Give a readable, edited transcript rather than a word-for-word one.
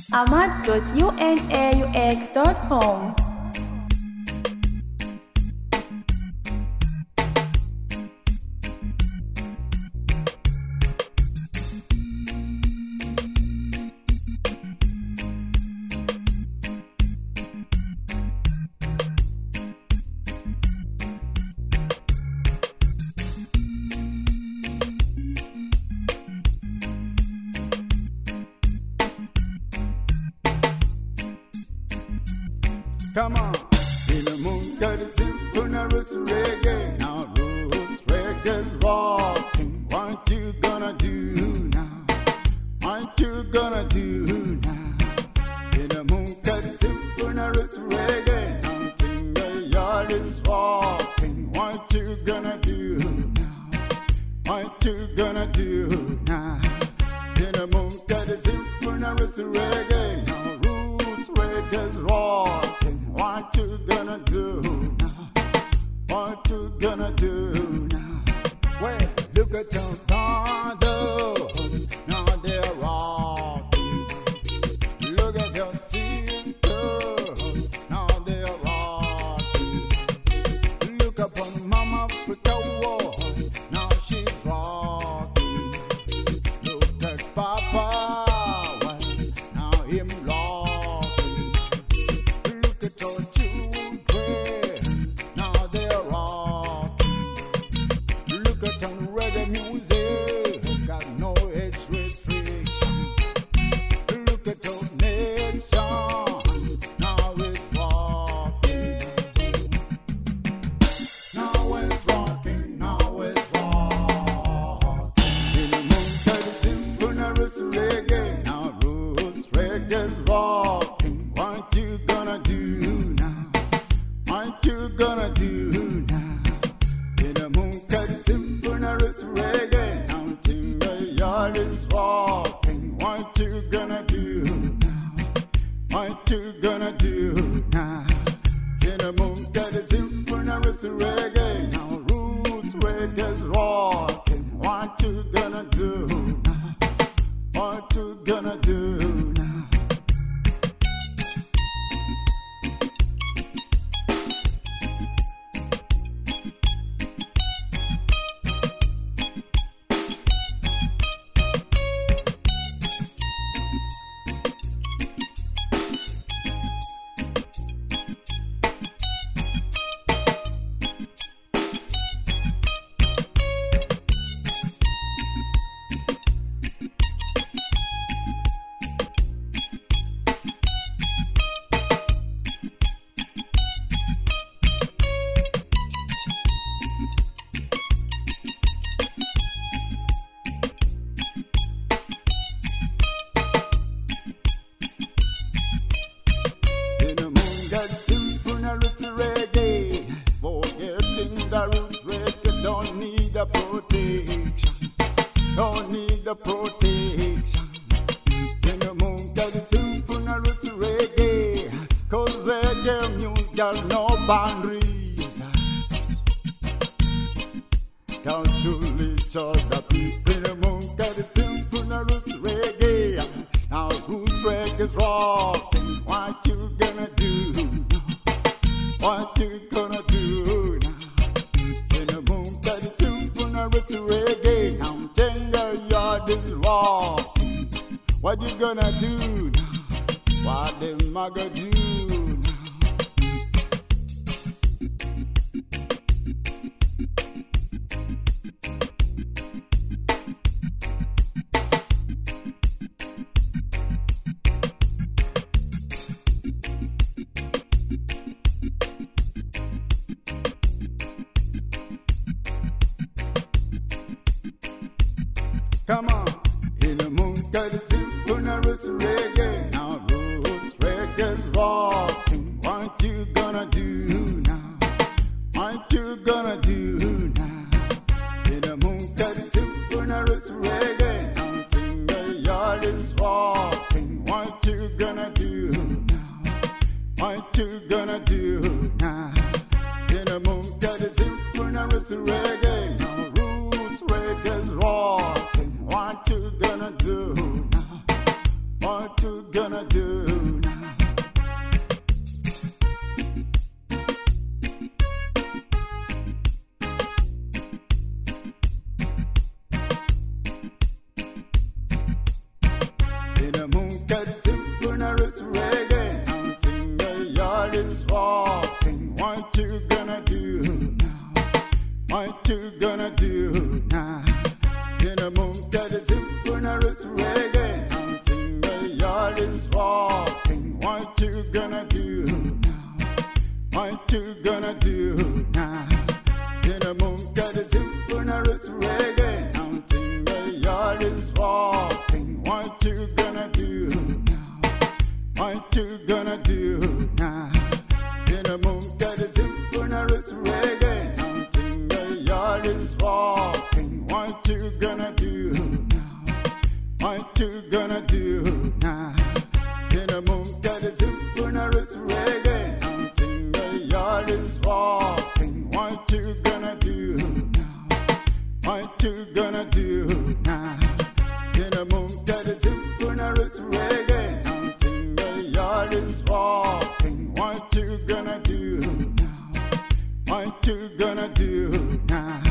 ahmad.unaux.com. Come on, in the moon, got a symphony, roots reggae. Now roots reggae's rocking. What you gonna do now? What you gonna do now? In the moon, got a symphony, roots reggae. Now in the yard is rocking. What you gonna do now? What you gonna do now? In the moon, got a symphony, roots reggae. Now roots reggae's rocking. What you gonna do now? What you gonna do now? Well, look at your daughters, now they're rocking. Look at your sisters, now they're rocking. Look upon Mama Africa, boy, now she's rocking. Look at Papa, well, now him rocking. Look at your children, now they're rocking. Look at on reggae music, got no age restriction. Look at your nation, now it's rocking. Now it's rocking, now it's rocking. In the moon, the symphony, roots reggae. Now roots reggae's rocking. What you gonna do now? What you gonna do now? In the moon, got a symphony, roots reggae. Now in the yard is rocking. What you gonna do now? What you gonna do now? In the moon, got a symphony, roots reggae. Now roots reggae's rocking. What you gonna do now? What you gonna do now? In the moon, got symphony, roots reggae. Forgetting the roots reggae, don't need a protection. Don't need a protection. In the moon, got symphony, roots reggae. Cause reggae music got no boundaries. Can't to each other people. In the moon, got symphony, roots reggae. Now roots reggae's rocking. What you gonna do now? What you gonna do now? In the moon, got a symphony, roots reggae. Now tender yard is rocking. What you gonna do now? What them a gonna do now? Come on, in the moon, got a symphony, roots reggae. Now roots reggae's rocking. What you gonna do now? What you gonna do now? In the moon, got a symphony, roots reggae. Now in the yard is rocking. What you gonna do now? What you gonna do now? In the moon, got a symphony, roots reggae. Now roots reggae's rocking. What you gonna do now? What you gonna do funeral reggae. Counting the yard is rocking. What you gonna do now? What you gonna do now? In the moon, got a funeral reggae. Counting the yard is rocking. What you gonna do now? What you gonna do now? In the moon, got a funeral reggae. Counting the yard is rocking. What you gonna do now? What you gonna do now? In the moon, got a funeral reggae. Counting the yard is rocking. What you gonna do now? What you gonna do now? In the moon, got a funeral reggae. Counting the yard is rocking. What you gonna do now? What you gonna do now?